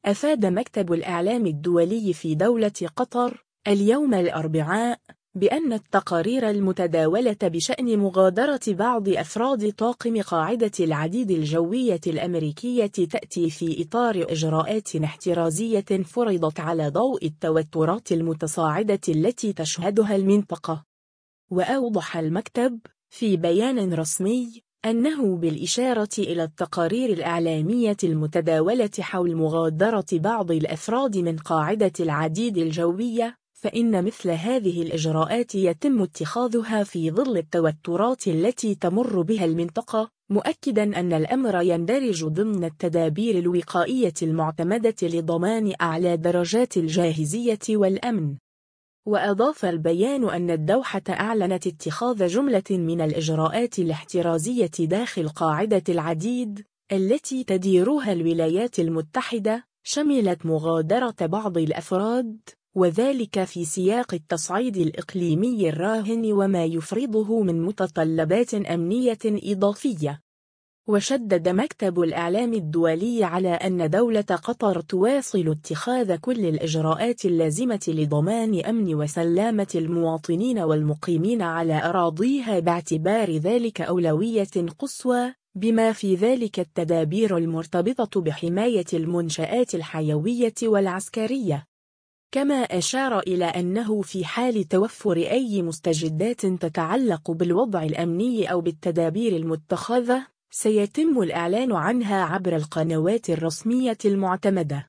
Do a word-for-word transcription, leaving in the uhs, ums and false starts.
أفاد مكتب الإعلام الدولي في دولة قطر اليوم الأربعاء بأن التقارير المتداولة بشأن مغادرة بعض أفراد طاقم قاعدة العديد الجوية الأمريكية تأتي في إطار إجراءات احترازية فرضت على ضوء التوترات المتصاعدة التي تشهدها المنطقة. وأوضح المكتب في بيان رسمي أنه بالإشارة إلى التقارير الإعلامية المتداولة حول مغادرة بعض الأفراد من قاعدة العديد الجوية، فإن مثل هذه الإجراءات يتم اتخاذها في ظل التوترات التي تمر بها المنطقة، مؤكداً أن الأمر يندرج ضمن التدابير الوقائية المعتمدة لضمان أعلى درجات الجاهزية والأمن. وأضاف البيان أن الدوحة أعلنت اتخاذ جملة من الإجراءات الاحترازية داخل قاعدة العديد التي تديرها الولايات المتحدة، شملت مغادرة بعض الأفراد، وذلك في سياق التصعيد الإقليمي الراهن وما يفرضه من متطلبات أمنية إضافية. وشدد مكتب الإعلام الدولي على أن دولة قطر تواصل اتخاذ كل الإجراءات اللازمة لضمان أمن وسلامة المواطنين والمقيمين على أراضيها باعتبار ذلك أولوية قصوى، بما في ذلك التدابير المرتبطة بحماية المنشآت الحيوية والعسكرية. كما أشار إلى أنه في حال توفر أي مستجدات تتعلق بالوضع الأمني أو بالتدابير المتخذة، سيتم الإعلان عنها عبر القنوات الرسمية المعتمدة.